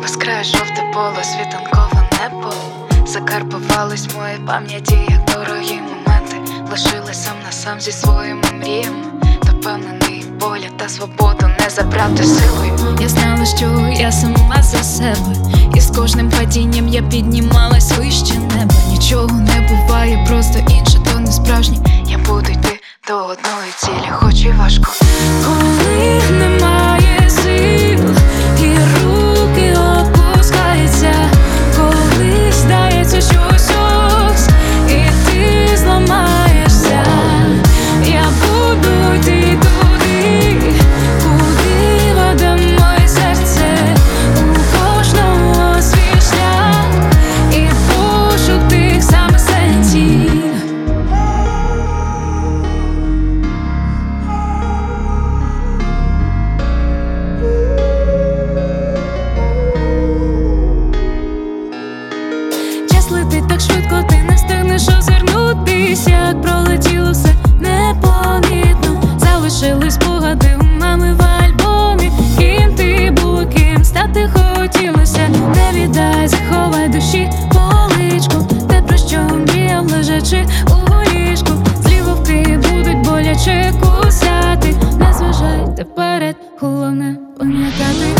Безкрає жовте поле, світанкове небо. Закарбувались в моїй пам'яті, як дорогі моменти. Лишилась сам на сам зі своїми мріями. Допевнений, воля та свободу не забрати силою. Я знала, що я сама за себе, і з кожним падінням я піднімалась вище неба. Нічого не буває, просто інше, то не справжнє. Я буду йти до одної цілі, хоч і важко. Коли немає сил і руки опускаються, коли здається, що ось і ти зламаєшся, я буду йти туди, куди веде моє серце. У кожного свій шлях і пошук тих самих сенсів. Час летить так швидко, ти не встигнеш озирнутись, як пролетіло все непомітно. Залишились спогади у мами в альбомі. Ким ти була, ким стати хотілося. Не віддай, заховай душі поличку. Те, про що мріяв, лежачи у ліжку. Злі вовки будуть боляче кусати. Не зважайте вперед, головне пам'ятати.